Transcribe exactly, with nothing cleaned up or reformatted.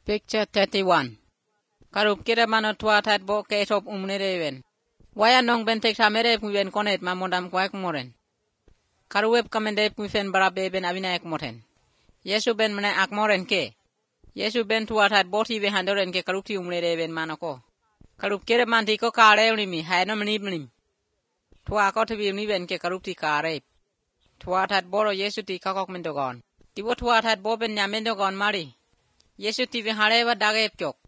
Picture thirty-one. Karup kira mano tua tat bo ke top umnereven. Waya nong bentek tamere kuven konet mamodam kwaik moren. Karuweb kamende kuven barabe ben avinaek moten. Yesu ben mene akmoren ke. Yesu ben tua tat boti ve handoren ke karupti umnereven manoko. Karup kira manti ko kare unimi hayno menibnim. Tua ko tibi univen ke karupti kare. Tua tat boro Yesu ti kakok mendogon. Tibo tua tat bo ben nyaменdogon mari. Yesu ti ve hareva dagep chok.